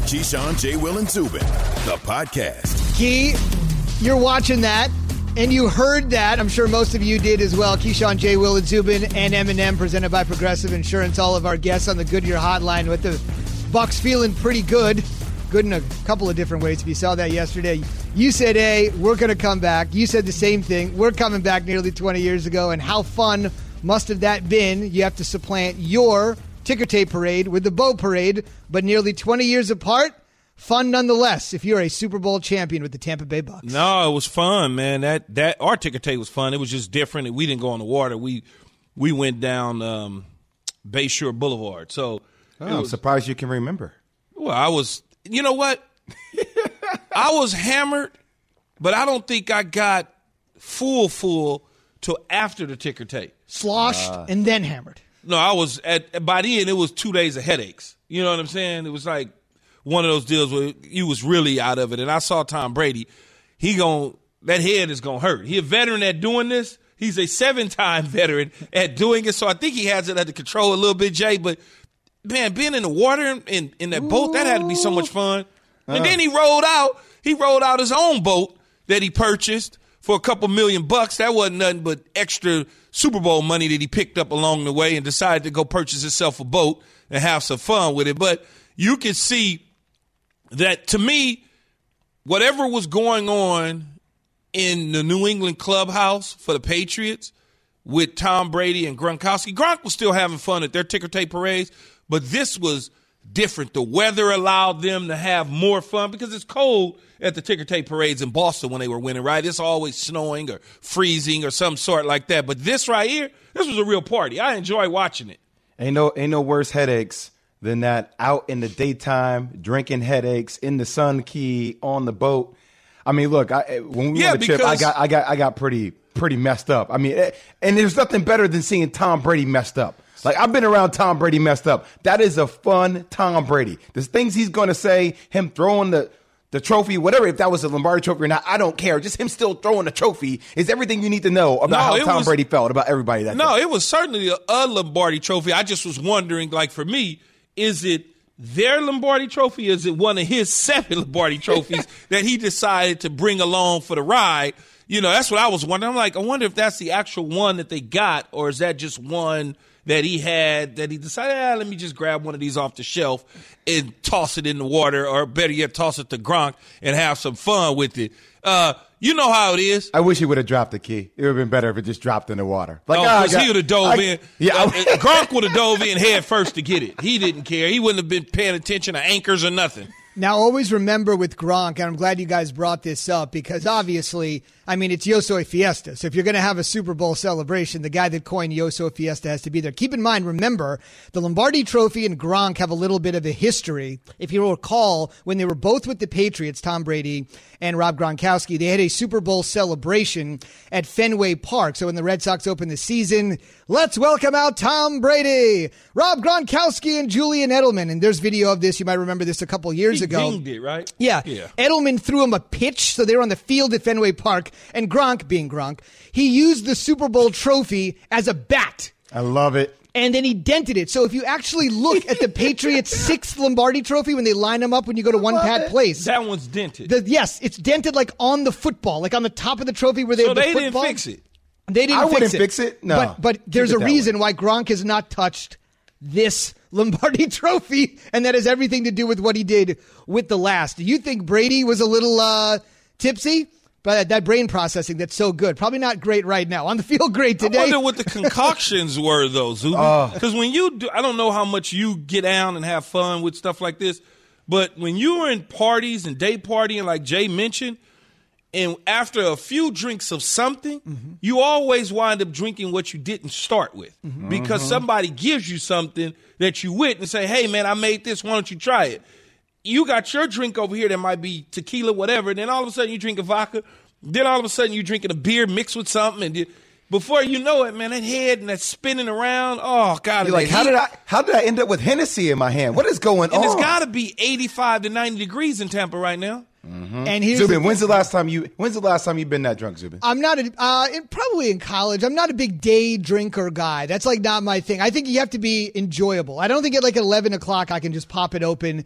Keyshawn, J. Will, and Zubin, the podcast. Key, you're watching that, and you heard that. I'm sure most of you did as well. Keyshawn, J. Will, and Zubin, and M&M, presented by Progressive Insurance. All of our guests on the Goodyear Hotline with the Bucks feeling pretty good. Good in a couple of different ways. If you saw that yesterday, you said, hey, we're going to come back. You said the same thing. We're coming back nearly 20 years ago, and how fun must have that been? You have to supplant your ticker tape parade with the bow parade, but nearly 20 years apart, fun nonetheless if you're a Super Bowl champion with the Tampa Bay Bucks. No, it was fun, man. That our ticker tape was fun. It was just different. We didn't go on the water. We went down Bayshore Boulevard. So I'm surprised you can remember. Well, I was, you know what? I was hammered, but I don't think I got full till after the ticker tape. Sloshed and then hammered. No, I was by the end, it was 2 days of headaches. You know what I'm saying? It was like one of those deals where you was really out of it. And I saw Tom Brady. That head is going to hurt. He a veteran at doing this. He's a 7-time veteran at doing it. So I think he has it under control a little bit, Jay. But, man, being in the water in that boat, that had to be so much fun. And then he rolled out his own boat that he purchased for a couple $1 million. That wasn't nothing but extra Super Bowl money that he picked up along the way and decided to go purchase himself a boat and have some fun with it. But you can see that, to me, whatever was going on in the New England clubhouse for the Patriots with Tom Brady and Gronkowski, Gronk was still having fun at their ticker tape parades, but this was different. The weather allowed them to have more fun because it's cold at the ticker tape parades in Boston when they were winning, right? It's always snowing or freezing or some sort like that. But this right here, this was a real party. I enjoy watching it. Ain't no worse headaches than that out in the daytime, drinking headaches in the sun, Key, on the boat. I mean, look, when we went on the trip, I got pretty messed up. I mean, and there's nothing better than seeing Tom Brady messed up. Like, I've been around Tom Brady messed up. That is a fun Tom Brady. There's things he's going to say, him throwing the trophy, whatever, if that was a Lombardi trophy or not, I don't care. Just him still throwing the trophy is everything you need to know about how Tom Brady felt about everybody that day. It was certainly a Lombardi trophy. I just was wondering, like, for me, is it their Lombardi trophy? Is it one of his 7 Lombardi trophies that he decided to bring along for the ride? You know, that's what I was wondering. I'm like, I wonder if that's the actual one that they got, or is that just one that he had that he decided, let me just grab one of these off the shelf and toss it in the water, or better yet, toss it to Gronk and have some fun with it. You know how it is. I wish he would have dropped the key. It would have been better if it just dropped in the water. Like, because he would have dove in. Yeah, Gronk would have dove in head first to get it. He didn't care. He wouldn't have been paying attention to anchors or nothing. Now, always remember with Gronk, and I'm glad you guys brought this up, because obviously, I mean, it's Yo Soy Fiesta. So if you're going to have a Super Bowl celebration, the guy that coined Yo Soy Fiesta has to be there. Keep in mind, remember, the Lombardi Trophy and Gronk have a little bit of a history. If you recall, when they were both with the Patriots, Tom Brady and Rob Gronkowski, they had a Super Bowl celebration at Fenway Park. So when the Red Sox opened the season, let's welcome out Tom Brady, Rob Gronkowski, and Julian Edelman. And there's video of this. You might remember this a couple years ago. He dinged it, right? Yeah. Edelman threw him a pitch, so they were on the field at Fenway Park. And Gronk, being Gronk, he used the Super Bowl trophy as a bat. I love it. And then he dented it. So if you actually look at the Patriots' 6th Lombardi trophy, when they line them up when you go to One Pat Place. That one's dented. Yes, it's dented like on the football, like on the top of the trophy where they have the football. So they didn't fix it. They didn't fix it. I wouldn't fix it. No. But there's a reason why Gronk has not touched this Lombardi trophy, and that has everything to do with what he did with the last. Do you think Brady was a little tipsy? But that brain processing that's so good. Probably not great right now. On the field, great today. I wonder what the concoctions were, though, Zubin. Because when you do, I don't know how much you get down and have fun with stuff like this, but when you were in parties and day partying, like Jay mentioned, and after a few drinks of something, you always wind up drinking what you didn't start with. Because somebody gives you something that you with and say, hey, man, I made this. Why don't you try it? You got your drink over here that might be tequila, whatever, and then all of a sudden you drink a vodka. Then all of a sudden you're drinking a beer mixed with something, and before you know it, man, that head and that spinning around, oh, God. You're like, how did I end up with Hennessy in my hand? What is going on? And it's got to be 85 to 90 degrees in Tampa right now. And here's Zubin, when's the last time you've been that drunk, Zubin? I'm not probably in college. I'm not a big day drinker guy. That's like not my thing. I think you have to be enjoyable. I don't think at like 11 o'clock I can just pop it open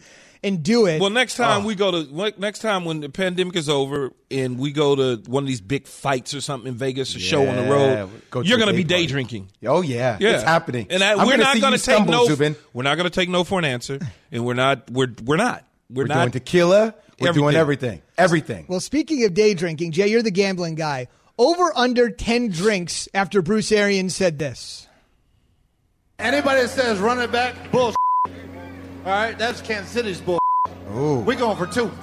and do it. Well, next time when the pandemic is over and we go to one of these big fights or something in Vegas, a show on the road, you're going to be day drinking. Oh yeah, it's happening. And we're not going to take no. We're not going to take no for an answer, and we're not. We're not. We're not doing tequila. We're doing everything. Everything. Well, speaking of day drinking, Jay, you're the gambling guy. Over under 10 drinks after Bruce Arians said this. Anybody that says run it back, bullshit. All right, that's Kansas City's bull. We're going for 2. All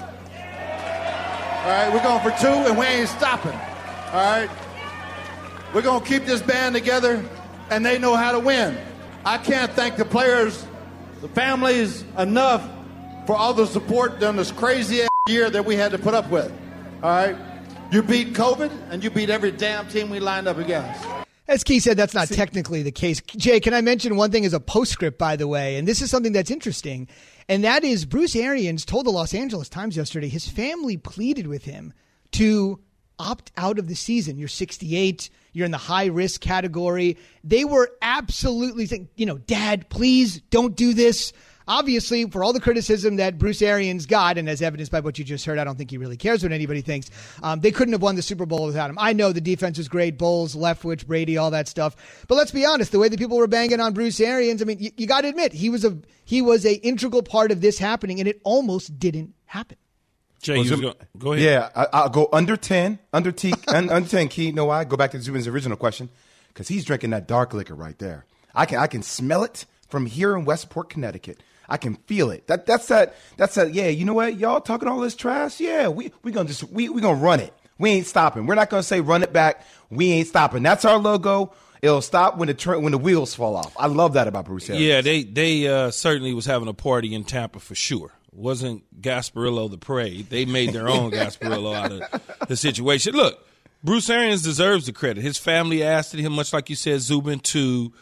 right, we're going for 2, and we ain't stopping. All right, we're going to keep this band together, and they know how to win. I can't thank the players, the families enough for all the support during this crazy year that we had to put up with. All right, you beat COVID, and you beat every damn team we lined up against. As Key said, that's not technically the case. Jay, can I mention one thing as a postscript, by the way? And this is something that's interesting. And that is Bruce Arians told the Los Angeles Times yesterday his family pleaded with him to opt out of the season. You're 68. You're in the high-risk category. They were absolutely saying, Dad, please don't do this. Obviously, for all the criticism that Bruce Arians got, and as evidenced by what you just heard, I don't think he really cares what anybody thinks. They couldn't have won the Super Bowl without him. I know the defense was great, Bowles, Leftwich, Brady, all that stuff. But let's be honest, the way that people were banging on Bruce Arians, I mean, you got to admit, he was a integral part of this happening, and it almost didn't happen. Jay, go ahead. Yeah, I'll go under 10. Under 10, Key. You know why? Go back to Zubin's original question. Because he's drinking that dark liquor right there. I can smell it from here in Westport, Connecticut. I can feel it. That's that. Yeah, you know what? Y'all talking all this trash? Yeah, we gonna run it. We ain't stopping. We're not gonna say run it back. We ain't stopping. That's our logo. It'll stop when the wheels fall off. I love that about Bruce Arians. Yeah, they certainly was having a party in Tampa for sure. Wasn't Gasparillo the parade? They made their own Gasparillo out of the situation. Look, Bruce Arians deserves the credit. His family asked him, much like you said, Zubin, to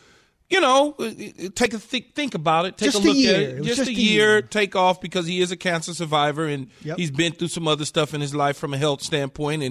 take a think about it. Take a look at it. Just a year, take off because he is a cancer survivor and he's been through some other stuff in his life from a health standpoint.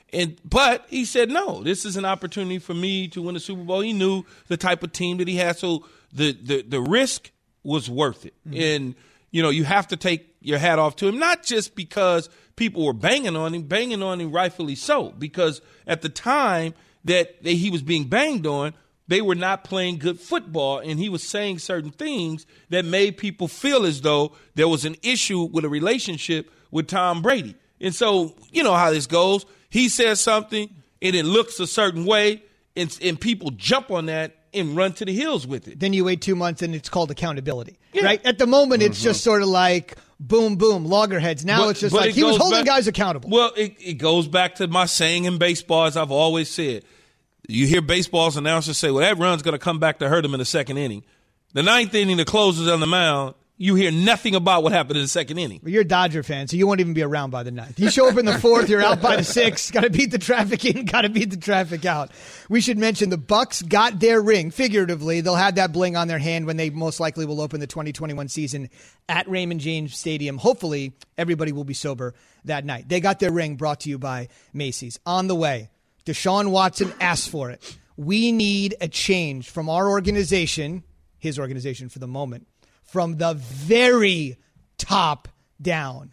But he said, no, this is an opportunity for me to win a Super Bowl. He knew the type of team that he had, so the risk was worth it. Mm-hmm. And you have to take your hat off to him, not just because people were banging on him rightfully so, because at the time that he was being banged on, they were not playing good football, and he was saying certain things that made people feel as though there was an issue with a relationship with Tom Brady. And so, you know how this goes. He says something, and it looks a certain way, and people jump on that and run to the hills with it. Then you wait 2 months, and it's called accountability, right? At the moment, it's just sort of like boom, boom, loggerheads. Now it's just like he was holding guys accountable. Well, it goes back to my saying in baseball, as I've always said. You hear baseball's announcers say, well, that run's going to come back to hurt him in the second inning. The ninth inning, the closer's on the mound. You hear nothing about what happened in the second inning. Well, you're a Dodger fan, so you won't even be around by the ninth. You show up in the fourth, you're out by the sixth. Got to beat the traffic in, got to beat the traffic out. We should mention the Bucks got their ring. Figuratively, they'll have that bling on their hand when they most likely will open the 2021 season at Raymond James Stadium. Hopefully, everybody will be sober that night. They got their ring, brought to you by Macy's. On the way, Deshaun Watson asked for it. We need a change from our organization, his organization for the moment, from the very top down.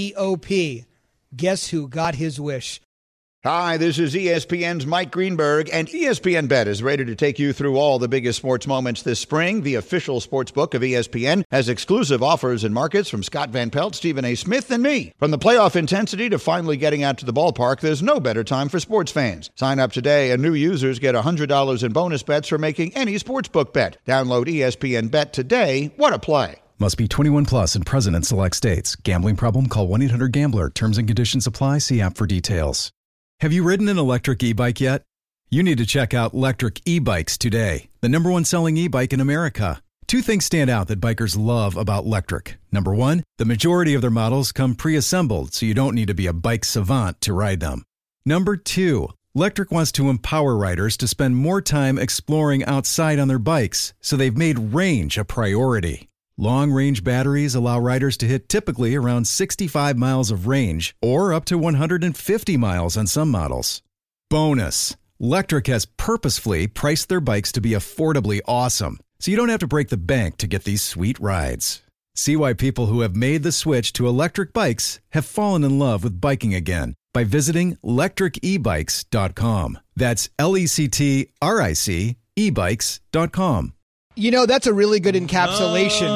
T.O.P. Guess who got his wish? Hi, this is ESPN's Mike Greenberg, and ESPN Bet is ready to take you through all the biggest sports moments this spring. The official sports book of ESPN has exclusive offers and markets from Scott Van Pelt, Stephen A. Smith, and me. From the playoff intensity to finally getting out to the ballpark, there's no better time for sports fans. Sign up today, and new users get $100 in bonus bets for making any sportsbook bet. Download ESPN Bet today. What a play. Must be 21 plus and present in select states. Gambling problem? Call 1-800-GAMBLER. Terms and conditions apply. See app for details. Have you ridden an electric e-bike yet? You need to check out Lectric E-Bikes today, the #1 selling e-bike in America. Two things stand out that bikers love about Lectric. Number one, the majority of their models come pre-assembled, so you don't need to be a bike savant to ride them. Number two, Lectric wants to empower riders to spend more time exploring outside on their bikes, so they've made range a priority. Long-range batteries allow riders to hit typically around 65 miles of range or up to 150 miles on some models. Bonus, Lectric has purposefully priced their bikes to be affordably awesome, so you don't have to break the bank to get these sweet rides. See why people who have made the switch to electric bikes have fallen in love with biking again by visiting lectricebikes.com. That's LECTRIC ebikes.com. You know, that's a really good encapsulation,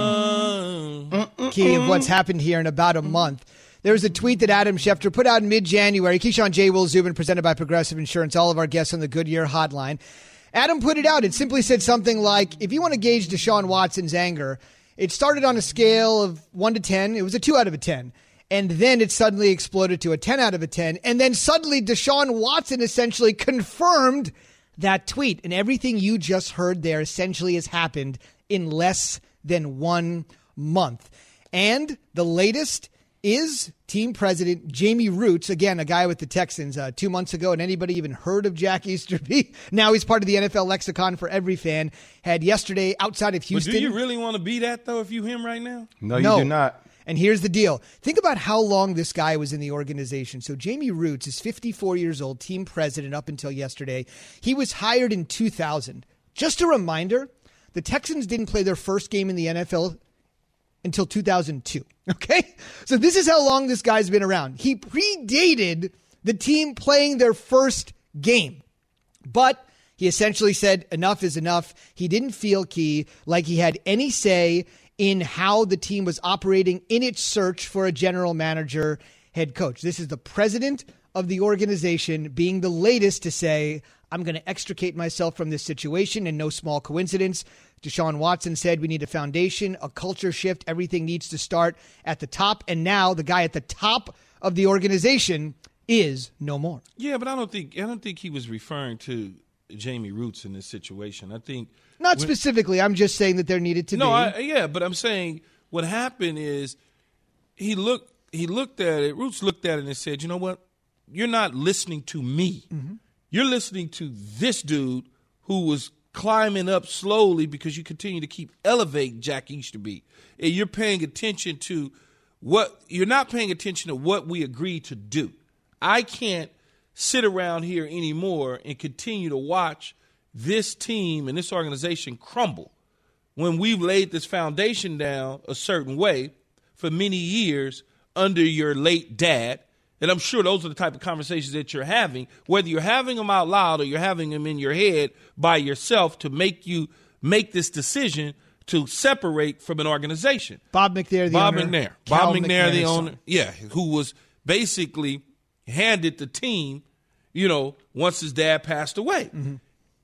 Key, of what's happened here in about a month. There was a tweet that Adam Schefter put out in mid-January. Keyshawn, J. Will, Zubin, presented by Progressive Insurance, all of our guests on the Goodyear Hotline. Adam put it out. It simply said something like, if you want to gauge Deshaun Watson's anger, it started on a scale of 1 to 10. It was a 2 out of a 10. And then it suddenly exploded to a 10 out of a 10. And then suddenly Deshaun Watson essentially confirmed that tweet. And everything you just heard there essentially has happened in less than 1 month. And the latest is team president Jamie Roots, again, a guy with the Texans 2 months ago. And anybody even heard of Jack Easterby? Now he's part of the NFL lexicon for every fan. Had yesterday outside of Houston. But do you really want to be that, though, if you him right now? No, you do not. And here's the deal. Think about how long this guy was in the organization. So Jamie Roots is 54 years old, team president up until yesterday. He was hired in 2000. Just a reminder, the Texans didn't play their first game in the NFL until 2002. Okay? So this is how long this guy's been around. He predated the team playing their first game. But he essentially said enough is enough. He didn't feel, Key, like he had any say in how the team was operating in its search for a general manager, head coach. This is the president of the organization being the latest to say, I'm going to extricate myself from this situation, and no small coincidence. Deshaun Watson said we need a foundation, a culture shift. Everything needs to start at the top. And now the guy at the top of the organization is no more. Yeah, but I don't think he was referring to Jamie Roots in this situation. I think not specifically. I'm just saying that there needed to be. But I'm saying what happened is he looked at it. Roots looked at it and said, "You know what? You're not listening to me. Mm-hmm. You're listening to this dude who was climbing up slowly because you continue to keep elevating Jack Easterby, and you're paying attention to you're not paying attention to what we agreed to do. I can't sit around here anymore and continue to watch this team and this organization crumble when we've laid this foundation down a certain way for many years under your late dad." And I'm sure those are the type of conversations that you're having, whether you're having them out loud or you're having them in your head by yourself to make you make this decision to separate from an organization. Bob McNair, the owner. Bob McNair, the owner. Yeah, who was basically handed the team, once his dad passed away. Mm-hmm.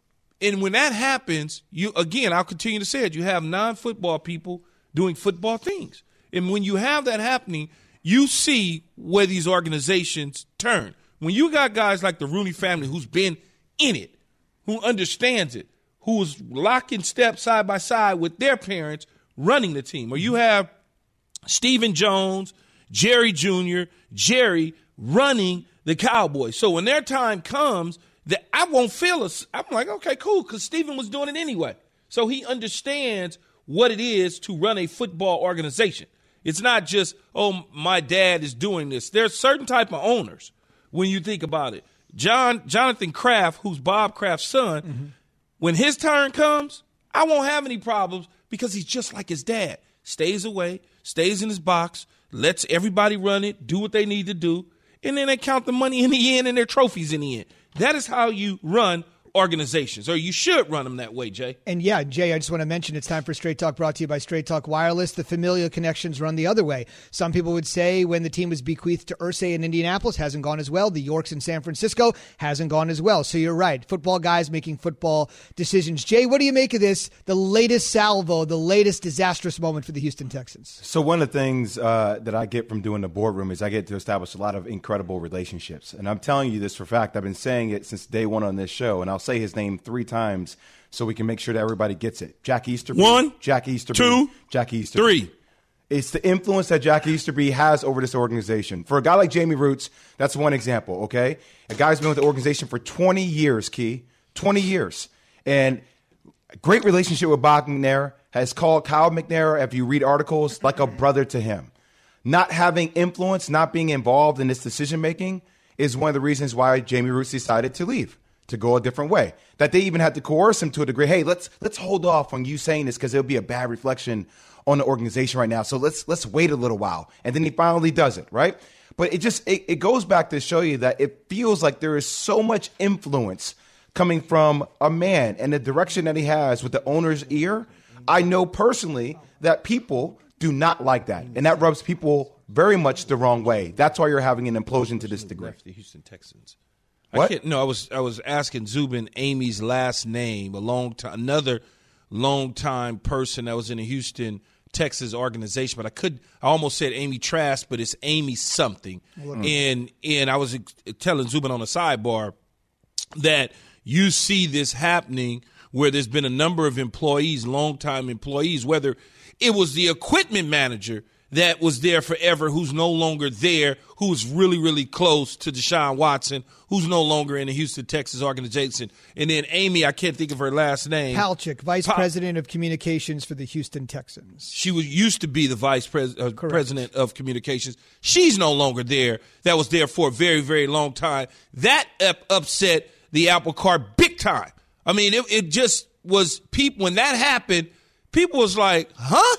And when that happens, I'll continue to say it, you have non-football people doing football things. And when you have that happening, you see where these organizations turn. When you got guys like the Rooney family who's been in it, who understands it, who is locking step side by side with their parents running the team, or you have Stephen Jones, Jerry Jr., Jerry running the Cowboys. So when their time comes, that I won't feel I'm like, okay, cool, because Stephen was doing it anyway. So he understands what it is to run a football organization. It's not just, my dad is doing this. There's certain type of owners when you think about it. Jonathan Kraft, who's Bob Kraft's son, mm-hmm. when his turn comes, I won't have any problems because he's just like his dad. Stays away, stays in his box, lets everybody run it, do what they need to do, and then they count the money in the end and their trophies in the end. That is how you run organizations, or you should run them that way, Jay. And yeah, Jay, I just want to mention it's time for Straight Talk, brought to you by Straight Talk Wireless. The familial connections run the other way. Some people would say when the team was bequeathed to Irsay in Indianapolis, hasn't gone as well. The Yorks in San Francisco hasn't gone as well. So you're right. Football guys making football decisions. Jay, what do you make of this? The latest salvo, the latest disastrous moment for the Houston Texans. So one of the things that I get from doing the boardroom is I get to establish a lot of incredible relationships. And I'm telling you this for fact. I've been saying it since day one on this show, and I'll say his name 3 times so we can make sure that everybody gets it. Jack Easterby. 1, Jack Easterby. 2, Jack Easterby. 3. It's the influence that Jack Easterby has over this organization. For a guy like Jamie Roots, that's one example, okay? A guy's been with the organization for 20 years, Key. 20 years. And a great relationship with Bob McNair, has called Kyle McNair, if you read articles, like a brother to him. Not having influence, not being involved in this decision-making is one of the reasons why Jamie Roots decided to leave. to go a different way. That they even had to coerce him to a degree. Hey, let's hold off on you saying this because it'll be a bad reflection on the organization right now. So let's wait a little while. And then he finally does it, right? But it goes back to show you that it feels like there is so much influence coming from a man and the direction that he has with the owner's ear. I know personally that people do not like that. And that rubs people very much the wrong way. That's why you're having an implosion to this degree. The Houston Texans. What? I was asking Zubin Amy's last name, another long-time person that was in the Houston Texas organization, but I almost said Amy Trask, but it's Amy something. And I was telling Zubin on the sidebar that you see this happening where there's been a number of employees, longtime employees, whether it was the equipment manager that was there forever, who's no longer there, who's really, really close to Deshaun Watson, who's no longer in the Houston, Texas organization. And then Amy, I can't think of her last name. Palchik, Vice President of Communications for the Houston Texans. She used to be the Vice President of Communications. She's no longer there. That was there for a very, very long time. That upset the apple cart big time. I mean, it just was people. When that happened, people was like, huh?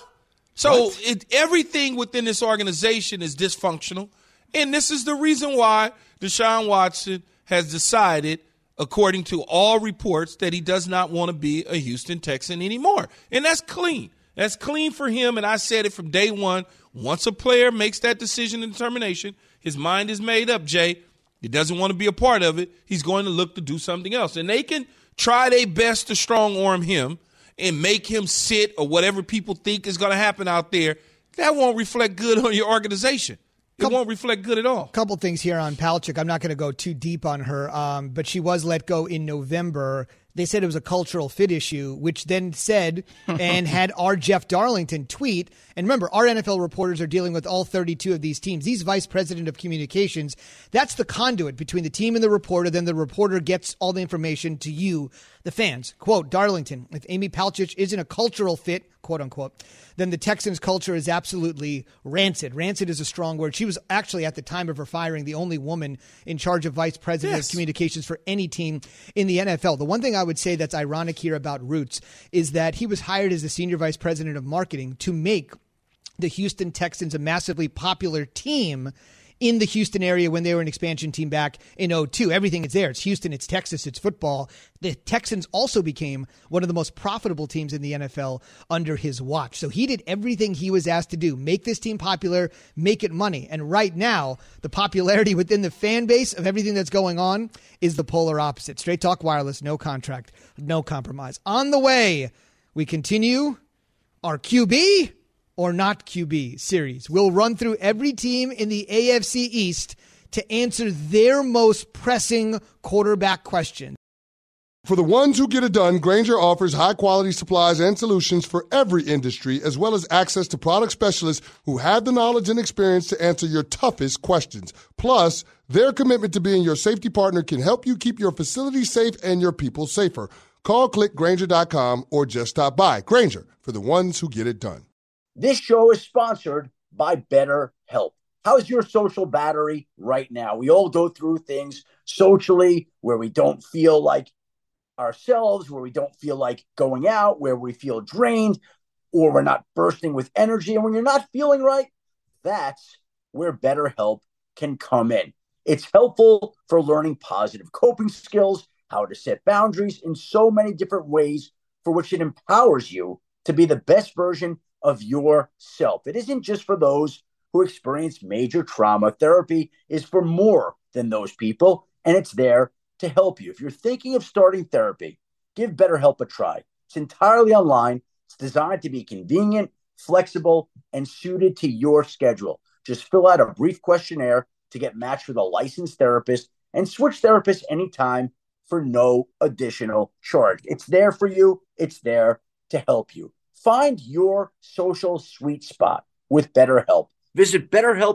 So everything within this organization is dysfunctional, and this is the reason why Deshaun Watson has decided, according to all reports, that he does not want to be a Houston Texan anymore. And that's clean. That's clean for him, and I said it from day one. Once a player makes that decision and determination, his mind is made up, Jay. He doesn't want to be a part of it. He's going to look to do something else. And they can try their best to strong-arm him and make him sit or whatever people think is going to happen out there. That won't reflect good on your organization. It won't reflect good at all. Couple things here on Palchik. I'm not going to go too deep on her, but she was let go in November. They said it was a cultural fit issue, which then said and had our Jeff Darlington tweet. And remember, our NFL reporters are dealing with all 32 of these teams. He's vice president of communications. That's the conduit between the team and the reporter. Then the reporter gets all the information to you, the fans. Quote, Darlington, if Amy Palchik isn't a cultural fit, quote unquote, then the Texans' culture is absolutely rancid. Rancid is a strong word. She was actually, at the time of her firing, the only woman in charge of vice president of communications for any team in the NFL. The one thing I would say that's ironic here about Roots is that he was hired as the senior vice president of marketing to make the Houston Texans a massively popular team in the Houston area when they were an expansion team back in 2002. Everything is there. It's Houston, it's Texas, it's football. The Texans also became one of the most profitable teams in the NFL under his watch. So he did everything he was asked to do. Make this team popular, make it money. And right now, the popularity within the fan base of everything that's going on is the polar opposite. Straight Talk Wireless, no contract, no compromise. On the way, we continue our QB or not QB series. We'll run through every team in the AFC East to answer their most pressing quarterback question. For the ones who get it done, Grainger offers high-quality supplies and solutions for every industry, as well as access to product specialists who have the knowledge and experience to answer your toughest questions. Plus, their commitment to being your safety partner can help you keep your facility safe and your people safer. Call, click Grainger.com, or just stop by. Grainger, for the ones who get it done. This show is sponsored by BetterHelp. How's your social battery right now? We all go through things socially where we don't feel like ourselves, where we don't feel like going out, where we feel drained, or we're not bursting with energy. And when you're not feeling right, that's where BetterHelp can come in. It's helpful for learning positive coping skills, how to set boundaries in so many different ways, for which it empowers you to be the best version of yourself. It isn't just for those who experience major trauma. Therapy is for more than those people, and it's there to help you. If you're thinking of starting therapy, give BetterHelp a try. It's entirely online. It's designed to be convenient, flexible, and suited to your schedule. Just fill out a brief questionnaire to get matched with a licensed therapist and switch therapists anytime for no additional charge. It's there for you. It's there to help you. Find your social sweet spot with BetterHelp. Visit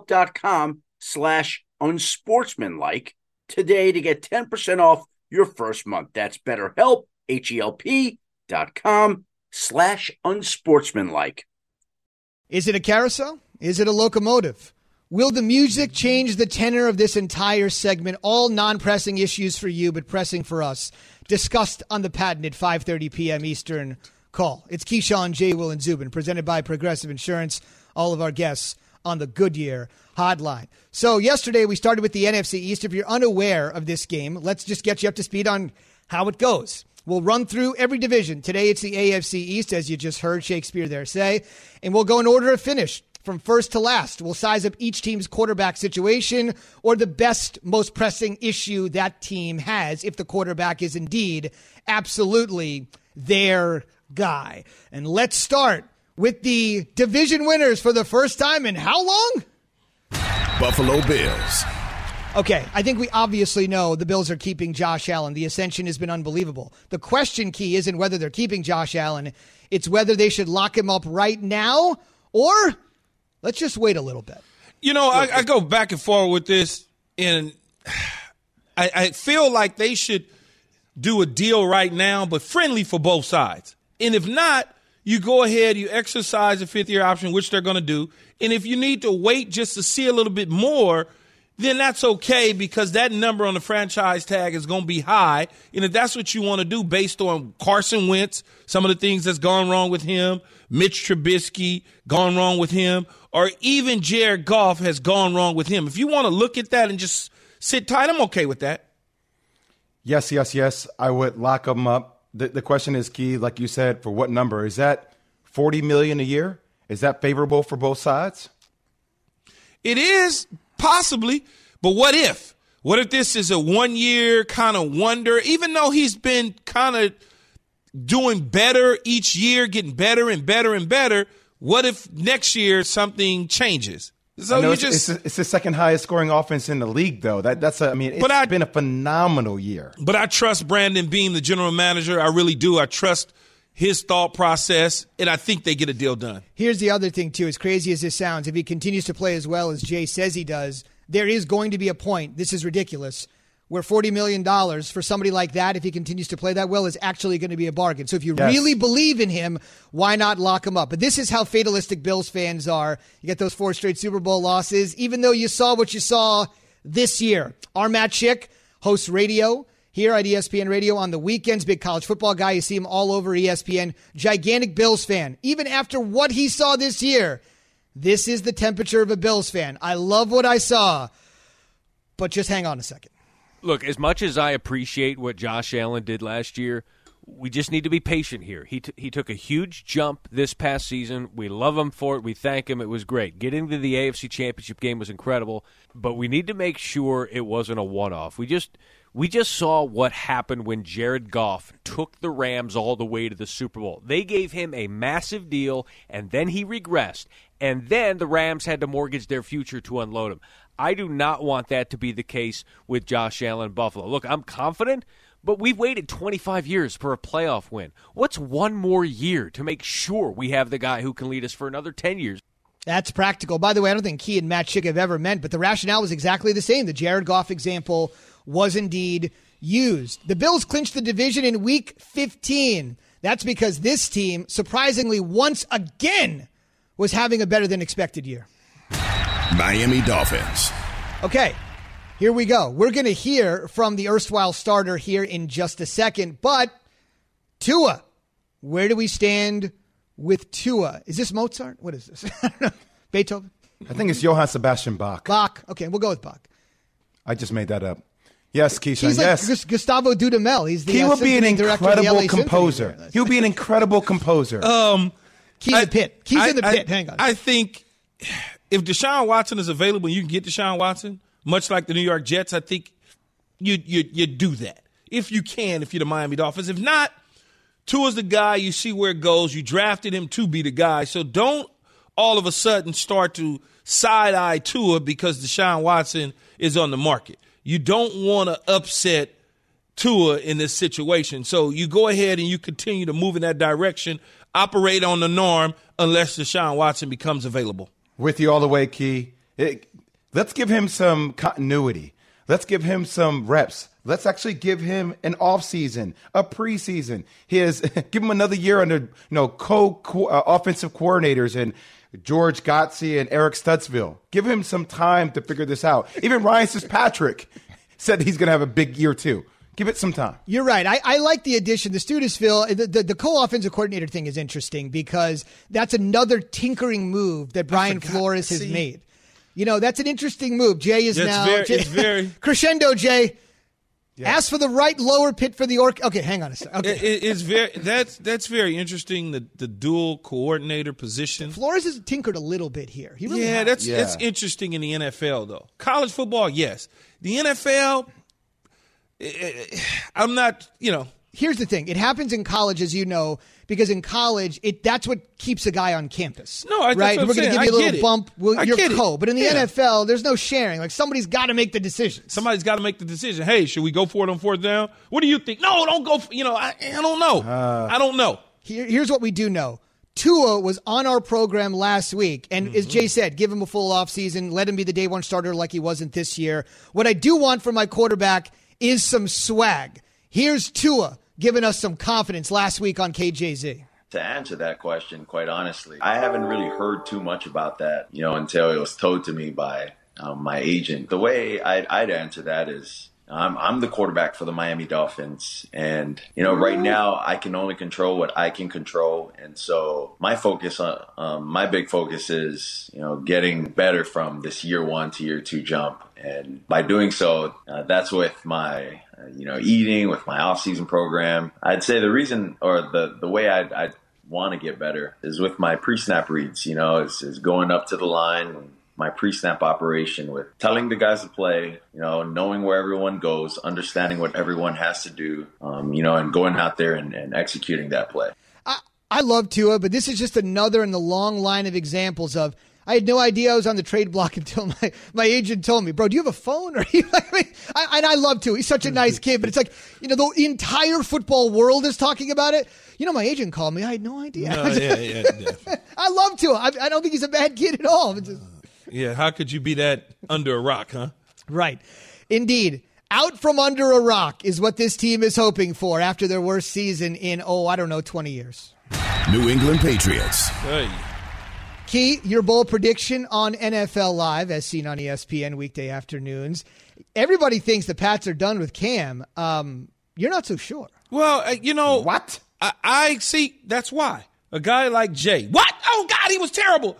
BetterHelp.com/unsportsmanlike today to get 10% off your first month. That's BetterHelp, HELP.com/unsportsmanlike. Is it a carousel? Is it a locomotive? Will the music change the tenor of this entire segment? All non-pressing issues for you, but pressing for us. Discussed on the patented 5:30 p.m. Eastern call. It's Keyshawn, J. Will, and Zubin, presented by Progressive Insurance. All of our guests on the Goodyear Hotline. So yesterday we started with the NFC East. If you're unaware of this game, let's just get you up to speed on how it goes. We'll run through every division. Today it's the AFC East, as you just heard Shakespeare there say, and we'll go in order of finish. From first to last, we'll size up each team's quarterback situation or the best, most pressing issue that team has if the quarterback is indeed absolutely their guy. And let's start with the division winners for the first time in how long? Buffalo Bills. Okay, I think we obviously know the Bills are keeping Josh Allen. The ascension has been unbelievable. The question key isn't whether they're keeping Josh Allen. It's whether they should lock him up right now or let's just wait a little bit. You know, I go back and forth with this, and I feel like they should do a deal right now, but friendly for both sides. And if not, you go ahead, you exercise the fifth-year option, which they're going to do. And if you need to wait just to see a little bit more, then that's okay because that number on the franchise tag is going to be high. And if that's what you want to do based on Carson Wentz, some of the things that's gone wrong with him, Mitch Trubisky gone wrong with him, or even Jared Goff has gone wrong with him. If you want to look at that and just sit tight, I'm okay with that. Yes. I would lock them up. The question is key, like you said, for what number? Is that $40 million a year? Is that favorable for both sides? It is, possibly. But what if? What if this is a one-year kind of wonder? Even though he's been kind of doing better each year, getting better and better and better, what if next year something changes? So it's the second highest scoring offense in the league, though. It's been a phenomenal year. But I trust Brandon Beam, the general manager. I really do. I trust his thought process, and I think they get a deal done. Here's the other thing, too. As crazy as this sounds, if he continues to play as well as Jay says he does, there is going to be a point, this is ridiculous, where $40 million for somebody like that, if he continues to play that well, is actually going to be a bargain. So if you really believe in him, why not lock him up? But this is how fatalistic Bills fans are. You get those 4 straight Super Bowl losses, even though you saw what you saw this year. Our Matt Schick hosts radio here at ESPN Radio on the weekends. Big college football guy. You see him all over ESPN. Gigantic Bills fan. Even after what he saw this year, this is the temperature of a Bills fan. I love what I saw, but just hang on a second. Look, as much as I appreciate what Josh Allen did last year, we just need to be patient here. He took a huge jump this past season. We love him for it. We thank him. It was great. Getting to the AFC Championship game was incredible, but we need to make sure it wasn't a one-off. We just saw what happened when Jared Goff took the Rams all the way to the Super Bowl. They gave him a massive deal, and then he regressed, and then the Rams had to mortgage their future to unload him. I do not want that to be the case with Josh Allen in Buffalo. Look, I'm confident, but we've waited 25 years for a playoff win. What's one more year to make sure we have the guy who can lead us for another 10 years? That's practical. By the way, I don't think Key and Matt Schick have ever meant, but the rationale was exactly the same. The Jared Goff example was indeed used. The Bills clinched the division in Week 15. That's because this team, surprisingly, once again, was having a better than expected year. Miami Dolphins. Okay, here we go. We're going to hear from the erstwhile starter here in just a second, but Tua, where do we stand with Tua? Is this Mozart? What is this? I don't know. Beethoven? I think it's Johann Sebastian Bach. Bach. Okay, we'll go with Bach. I just made that up. Yes, Keyshawn, he's like Gustavo Dudamel. He's the he will be an incredible composer. He'll be an incredible composer. Key's in the pit. Key's in the pit. Hang on. I think if Deshaun Watson is available and you can get Deshaun Watson, much like the New York Jets, I think you do that. If you can, if you're the Miami Dolphins. If not, Tua's the guy. You see where it goes. You drafted him to be the guy. So don't all of a sudden start to side-eye Tua because Deshaun Watson is on the market. You don't want to upset Tua in this situation. So you go ahead and you continue to move in that direction, operate on the norm unless Deshaun Watson becomes available. With you all the way, Key. Let's give him some continuity. Let's give him some reps. Let's actually give him an offseason, a preseason. Give him another year under offensive coordinators and George Gotze and Eric Stutzville. Give him some time to figure this out. Even Ryan Fitzpatrick said he's going to have a big year too. Give it some time. You're right. I like the addition. The Studesville, the co-offensive coordinator thing is interesting because that's another tinkering move that Brian Flores has made. You know, that's an interesting move. Jay is it's very crescendo. Jay, ask for the right lower pit for the Okay, hang on a second. Okay. It's that's very interesting. The dual coordinator position. Flores has tinkered a little bit here. He really that's interesting in the NFL though. College football, yes. The NFL. I'm not, Here's the thing. It happens in college, as you know, because in college, that's what keeps a guy on campus. No, right? We're going to give you a little bump. You're co. But in the NFL, there's no sharing. Like, somebody's got to make the decision. Somebody's got to make the decision. Hey, should we go for it on fourth down? What do you think? No, don't go. I don't know. I don't know. Here's what we do know. Tua was on our program last week, and as Jay said, give him a full offseason, let him be the day one starter like he wasn't this year. What I do want from my quarterback is some swag. Here's Tua giving us some confidence last week on KJZ. To answer that question, quite honestly, I haven't really heard too much about that, until it was told to me by my agent. The way I'd answer that is I'm the quarterback for the Miami Dolphins. And, right now I can only control what I can control. And so my big focus is, getting better from this year 1 to year 2 jump. And by doing so, that's with my, eating, with my off-season program. I'd say the reason or the way I'd want to get better is with my pre-snap reads, is going up to the line, my pre-snap operation with telling the guys to play, knowing where everyone goes, understanding what everyone has to do, and going out there and executing that play. I love Tua, but this is just another in the long line of examples of I had no idea I was on the trade block until my agent told me, bro, do you have a phone? And I love Tua. He's such a nice kid, but it's like, the entire football world is talking about it. My agent called me. I had no idea. No, yeah. I love Tua. I don't think he's a bad kid at all. How could you be that under a rock, huh? Right. Indeed. Out from under a rock is what this team is hoping for after their worst season in, 20 years. New England Patriots. Hey. Key, your bold prediction on NFL Live, as seen on ESPN weekday afternoons. Everybody thinks the Pats are done with Cam. You're not so sure. Well, what? I see. That's why a guy like Jay. What? Oh God, he was terrible.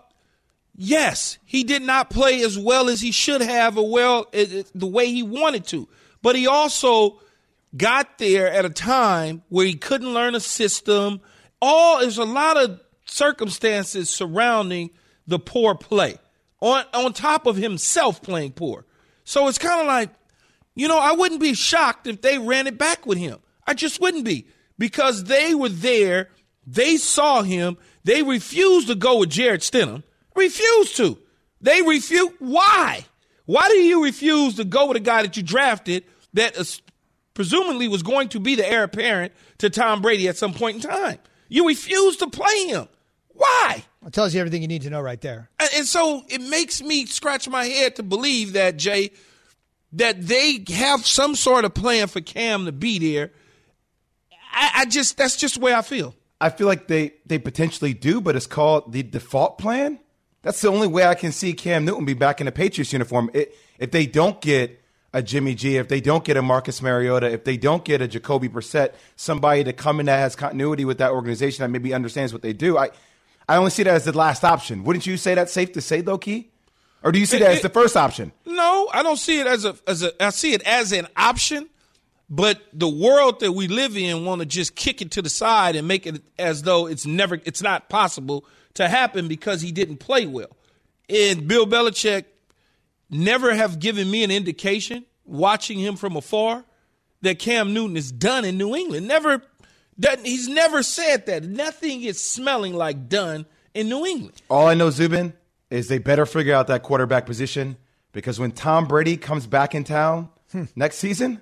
Yes, he did not play as well as he should have, or the way he wanted to. But he also got there at a time where he couldn't learn a system. There's a lot of circumstances surrounding the poor play on top of himself playing poor. So it's kind of like, I wouldn't be shocked if they ran it back with him. I just wouldn't be, because they were there. They saw him. They refused to go with Jarrett Stidham. Refused to. They refuse. Why? Why do you refuse to go with a guy that you drafted that presumably was going to be the heir apparent to Tom Brady at some point in time? You refuse to play him. Why? It tells you everything you need to know right there. And so it makes me scratch my head to believe that, Jay, that they have some sort of plan for Cam to be there. That's just the way I feel. I feel like they potentially do, but it's called the default plan. That's the only way I can see Cam Newton be back in the Patriots uniform. If they don't get a Jimmy G, if they don't get a Marcus Mariota, if they don't get a Jacoby Brissett, somebody to come in that has continuity with that organization that maybe understands what they do, I only see that as the last option. Wouldn't you say that's safe to say, though, Key? Or do you see that as the first option? No, I don't see it I see it as an option, but the world that we live in want to just kick it to the side and make it as though it's not possible to happen because he didn't play well. And Bill Belichick never have given me an indication, watching him from afar, that Cam Newton is done in New England. He's never said that. Nothing is smelling like done in New England. All I know, Zubin, is they better figure out that quarterback position, because when Tom Brady comes back in town next season,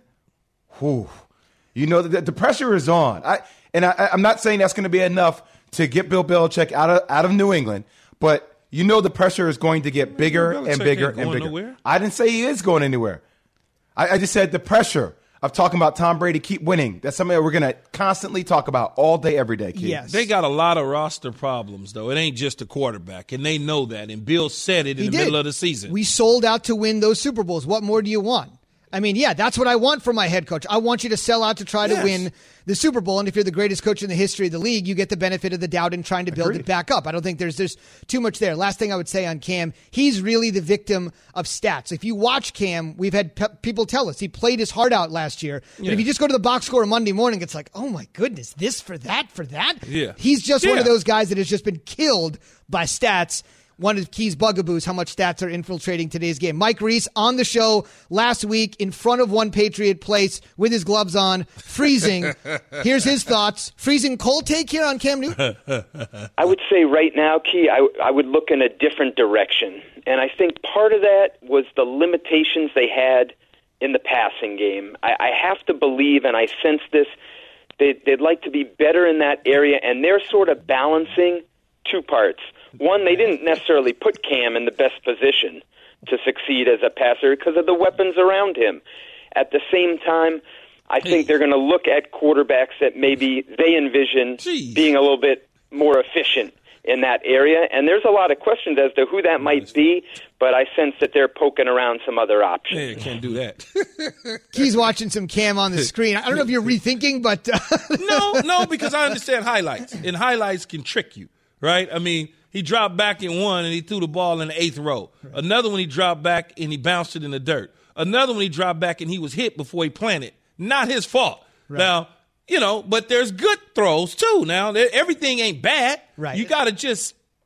the pressure is on. I'm not saying that's going to be enough to get Bill Belichick out of New England, but the pressure is going to get bigger and bigger and bigger. Nowhere. I didn't say he is going anywhere. I just said the pressure of talking about Tom Brady keep winning. That's something that we're going to constantly talk about all day, every day, Keith. Yes. They got a lot of roster problems, though. It ain't just a quarterback, and they know that. And Bill said it in the middle of the season. We sold out to win those Super Bowls. What more do you want? I mean, yeah, that's what I want from my head coach. I want you to sell out to try to win the Super Bowl. And if you're the greatest coach in the history of the league, you get the benefit of the doubt in trying to build it back up. I don't think there's too much there. Last thing I would say on Cam, he's really the victim of stats. If you watch Cam, we've had people tell us he played his heart out last year. But if you just go to the box score Monday morning, it's like, oh my goodness, this for that, for that? Yeah. He's just one of those guys that has just been killed by stats. One of Key's bugaboos, how much stats are infiltrating today's game. Mike Reese on the show last week in front of One Patriot Place with his gloves on, freezing. Here's his thoughts. Freezing cold take here on Cam Newton? I would say right now, Key, I would look in a different direction. And I think part of that was the limitations they had in the passing game. I have to believe, and I sense this, they'd like to be better in that area, and they're sort of balancing two parts. One, they didn't necessarily put Cam in the best position to succeed as a passer because of the weapons around him. At the same time, I think they're going to look at quarterbacks that maybe they envision being a little bit more efficient in that area. And there's a lot of questions as to who that might be, but I sense that they're poking around some other options. Yeah, can't do that. Key's watching some Cam on the screen. I don't know if you're rethinking, but... No, because I understand highlights, and highlights can trick you, right? I mean... He dropped back in one, and he threw the ball in the 8th row. Right. Another one, he dropped back, and he bounced it in the dirt. Another one, he dropped back, and he was hit before he planted. Not his fault. Right. Now, but there's good throws, too. Now, everything ain't bad. Right. You got to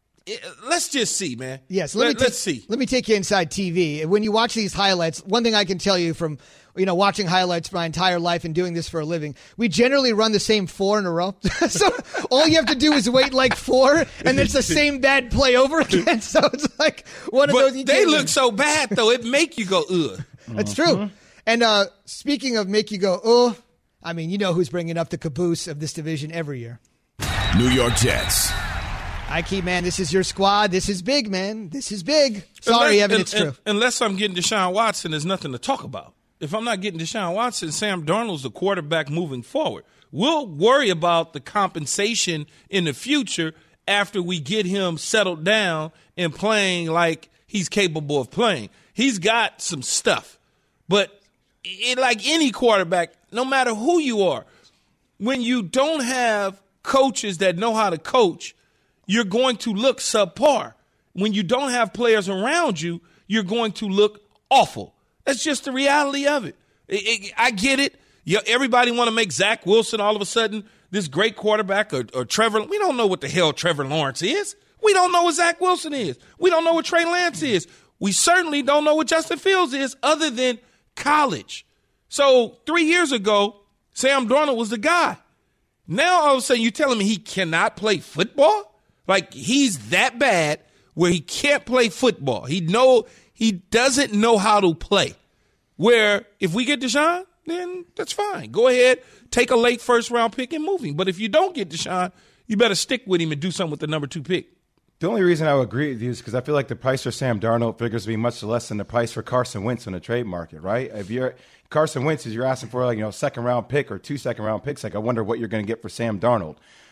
let's just see, man. Yes, let's see. Let me take you inside TV. When you watch these highlights, one thing I can tell you from watching highlights my entire life and doing this for a living, we generally run the same 4 in a row. So all you have to do is wait like 4, and it's the same bad play over again. So it's like one of those. They look so bad, though. It make you go, ugh. That's true. And speaking of make you go, ugh, I mean, you know who's bringing up the caboose of this division every year. New York Jets. I keep, man, this is your squad. This is big, man. This is big. Sorry, Evan, it's true. Unless I'm getting Deshaun Watson, there's nothing to talk about. If I'm not getting Deshaun Watson, Sam Darnold's the quarterback moving forward. We'll worry about the compensation in the future after we get him settled down and playing like he's capable of playing. He's got some stuff. But like any quarterback, no matter who you are, when you don't have coaches that know how to coach, you're going to look subpar. When you don't have players around you, you're going to look awful. That's just the reality of it. I get it. Everybody want to make Zach Wilson all of a sudden this great quarterback or Trevor. We don't know what the hell Trevor Lawrence is. We don't know what Zach Wilson is. We don't know what Trey Lance is. We certainly don't know what Justin Fields is other than college. So 3 years ago, Sam Darnold was the guy. Now all of a sudden you're telling me he cannot play football? Like he's that bad where he can't play football. He doesn't know how to play. Where if we get Deshaun, then that's fine. Go ahead, take a late first-round pick and move him. But if you don't get Deshaun, you better stick with him and do something with the number 2 pick. The only reason I would agree with you is because I feel like the price for Sam Darnold figures to be much less than the price for Carson Wentz on the trade market, right? If you're Carson Wentz, you're asking for second-round pick or 2 second-round picks. Like I wonder what you're going to get for Sam Darnold.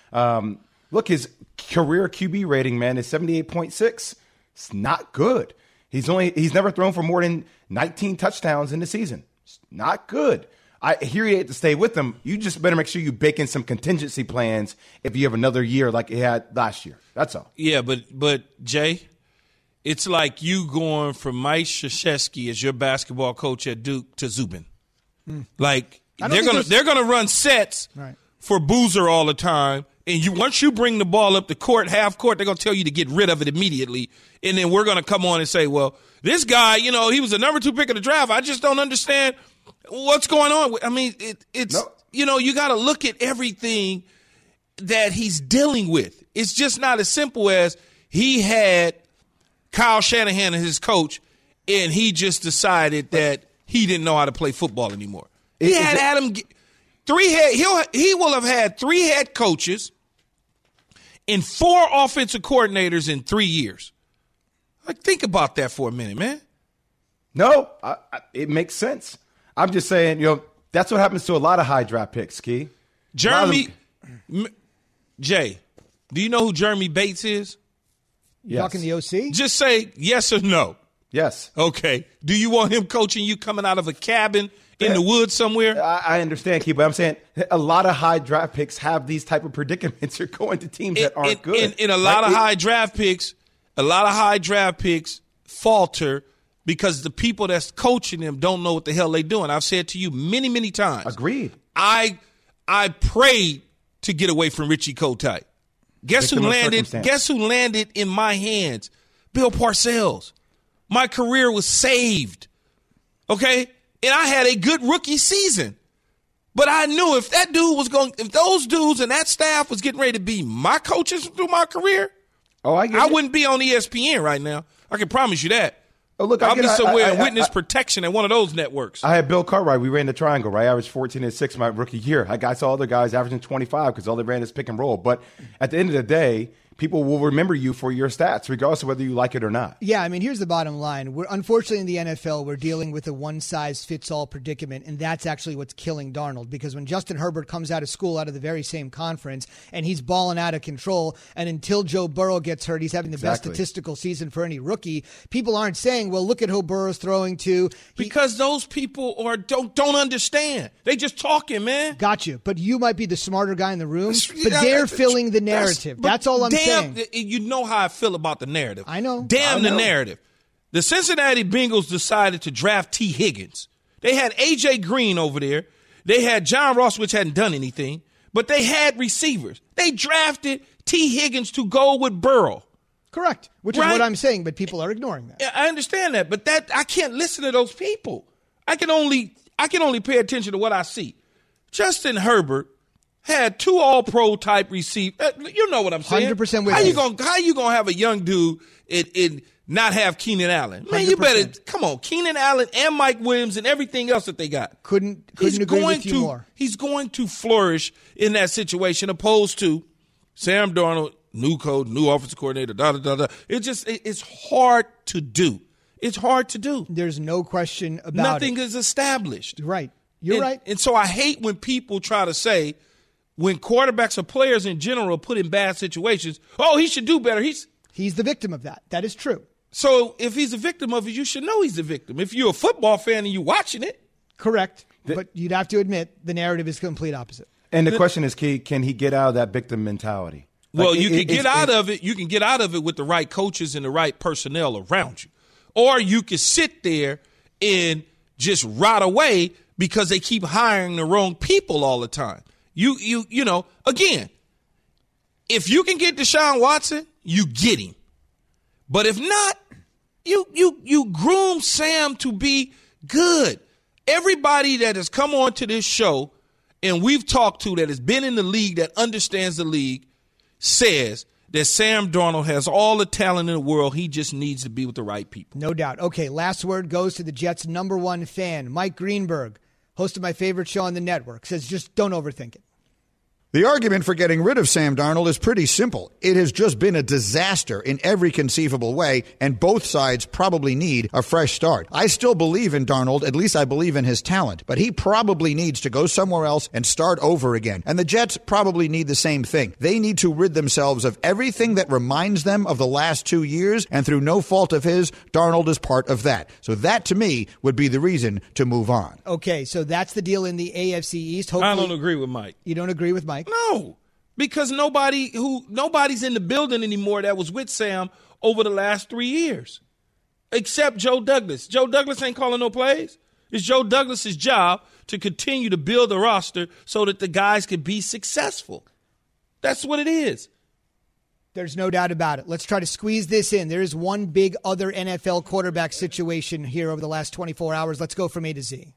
Look, his career QB rating, man, is 78.6. It's not good. He's never thrown for more than 19 touchdowns in the season. It's not good. I hear you had to stay with them. You just better make sure you bake in some contingency plans if you have another year like you had last year. That's all. Yeah, but Jay, it's like you going from Mike Krzyzewski as your basketball coach at Duke to Zubin. Like they're gonna run sets for Boozer all the time. And once you bring the ball up the court, half court, they're going to tell you to get rid of it immediately. And then we're going to come on and say, well, this guy, he was the number 2 pick of the draft. I just don't understand what's going on. I mean, you got to look at everything that he's dealing with. It's just not as simple as he had Kyle Shanahan as his coach, and he just decided that he didn't know how to play football anymore. He had Adam – he will have had 3 head coaches and 4 offensive coordinators in 3 years. Like, think about that for a minute, man. No, it makes sense. I'm just saying, That's what happens to a lot of high draft picks, Key. Jeremy, Jay, do you know who Jeremy Bates is? Yes. Talking the OC? Just say yes or no. Yes. Okay. Do you want him coaching you coming out of a cabin in the woods somewhere? I understand, Key, but I'm saying a lot of high draft picks have these type of predicaments. You're going to teams that aren't good. In a lot of high draft picks, falter because the people that's coaching them don't know what the hell they're doing. I've said to you many, many times. Agreed. I prayed to get away from Richie Kotite. Guess who landed in my hands? Bill Parcells. My career was saved. Okay? And I had a good rookie season. But I knew if those dudes and that staff was getting ready to be my coaches through my career, I wouldn't be on ESPN right now. I can promise you that. Oh, look, I'll be somewhere in witness protection at one of those networks. I had Bill Cartwright. We ran the triangle, right? I averaged 14-6 my rookie year. I saw other guys averaging 25 because all they ran is pick and roll. But at the end of the day, people will remember you for your stats, regardless of whether you like it or not. Yeah, I mean, here's the bottom line. Unfortunately, in the NFL, we're dealing with a one-size-fits-all predicament, and that's actually what's killing Darnold. Because when Justin Herbert comes out of school out of the very same conference, and he's balling out of control, and until Joe Burrow gets hurt, he's having the best statistical season for any rookie, people aren't saying, well, look at who Burrow's throwing to. Because those people don't understand. They just talking, man. Got you. But you might be the smarter guy in the room, but they're filling the narrative. That's all I'm saying. You know how I feel about the narrative. I know. The narrative. The Cincinnati Bengals decided to draft T. Higgins. They had A.J. Green over there. They had John Ross, which hadn't done anything, but they had receivers. They drafted T. Higgins to go with Burrow. Correct, which is what I'm saying, but people are ignoring that. I understand that, but I can't listen to those people. I can only pay attention to what I see. Justin Herbert had 2 All-Pro type receivers. You know what I'm saying? 100% with How you gonna have a young dude and not have Keenan Allen? Man, 100%. You better come on, Keenan Allen and Mike Williams and everything else that they got. Couldn't agree with you more. He's going to flourish in that situation, opposed to Sam Darnold, new coach, new offensive coordinator. It's hard to do. It's hard to do. There's no question about Nothing is established. Right. You're right. And so I hate when people try to say, when quarterbacks or players in general put in bad situations, he should do better. He's the victim of that. That is true. So if he's a victim of it, you should know he's a victim. If you're a football fan and you're watching it. Correct. But you'd have to admit the narrative is complete opposite. And the question is, can he get out of that victim mentality? Well, you can get out of it. You can get out of it with the right coaches and the right personnel around you. Or you can sit there and just rot away because they keep hiring the wrong people all the time. You know, again, if you can get Deshaun Watson, you get him. But if not, you groom Sam to be good. Everybody that has come on to this show and we've talked to that has been in the league, that understands the league, says that Sam Darnold has all the talent in the world. He just needs to be with the right people. No doubt. Okay, last word goes to the Jets' #1 fan, Mike Greenberg, host of my favorite show on the network, says just don't overthink it. The argument for getting rid of Sam Darnold is pretty simple. It has just been a disaster in every conceivable way, and both sides probably need a fresh start. I still believe in Darnold, at least I believe in his talent, but he probably needs to go somewhere else and start over again. And the Jets probably need the same thing. They need to rid themselves of everything that reminds them of the last 2 years, and through no fault of his, Darnold is part of that. So that, to me, would be the reason to move on. Okay, so that's the deal in the AFC East. Hopefully, I don't agree with Mike. You don't agree with Mike? No, because nobody's in the building anymore that was with Sam over the last 3 years, except Joe Douglas. Joe Douglas ain't calling no plays. It's Joe Douglas's job to continue to build the roster so that the guys can be successful. That's what it is. There's no doubt about it. Let's try to squeeze this in. There is one big other NFL quarterback situation here over the last 24 hours. Let's go from A to Z.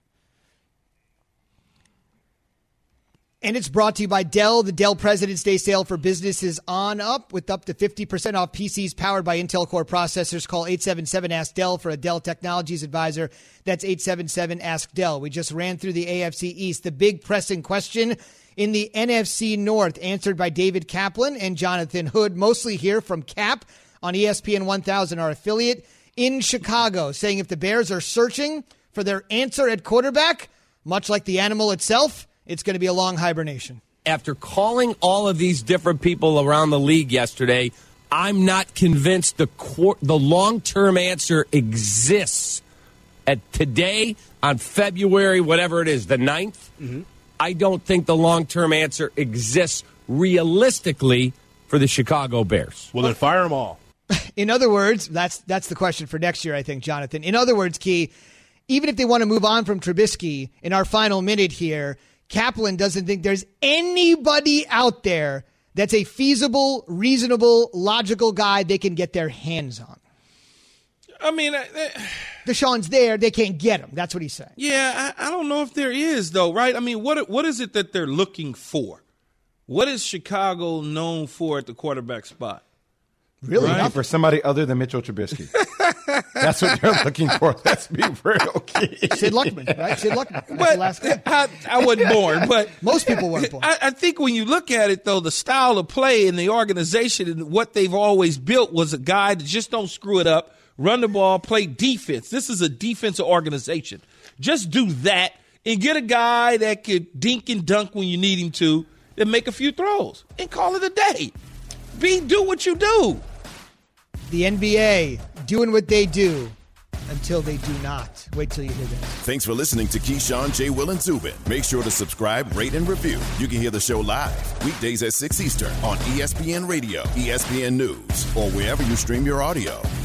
And it's brought to you by Dell. The Dell President's Day sale for business is on up with up to 50% off PCs powered by Intel Core processors. Call 877-ASK-DELL for a Dell Technologies advisor. That's 877-ASK-DELL. We just ran through the AFC East. The big pressing question in the NFC North, answered by David Kaplan and Jonathan Hood, mostly here from Cap on ESPN 1000, our affiliate in Chicago, saying if the Bears are searching for their answer at quarterback, much like the animal itself, it's going to be a long hibernation. After calling all of these different people around the league yesterday, I'm not convinced the long-term answer exists. At today, on February, whatever it is, the 9th, I don't think the long-term answer exists realistically for the Chicago Bears. Well, then fire them all. In other words, that's the question for next year, I think, Jonathan. In other words, Key, even if they want to move on from Trubisky in our final minute here, Kaplan doesn't think there's anybody out there that's a feasible, reasonable, logical guy they can get their hands on. I mean, Deshaun's there. They can't get him. That's what he's saying. Yeah, I don't know if there is, though, right? I mean, what is it that they're looking for? What is Chicago known for at the quarterback spot? Really? Right? For somebody other than Mitchell Trubisky. That's what they're looking for. Let's be real. Sid Luckman, right? Sid Luckman. That's the last guy. I wasn't born, but most people weren't born. I think when you look at it, though, the style of play in the organization and what they've always built was a guy that just don't screw it up, run the ball, play defense. This is a defensive organization. Just do that and get a guy that could dink and dunk when you need him to and make a few throws and call it a day. Do what you do. The NBA doing what they do until they do not. Wait till you hear this. Thanks for listening to Keyshawn, J. Will, and Zubin. Make sure to subscribe, rate, and review. You can hear the show live weekdays at 6 Eastern on ESPN Radio, ESPN News, or wherever you stream your audio.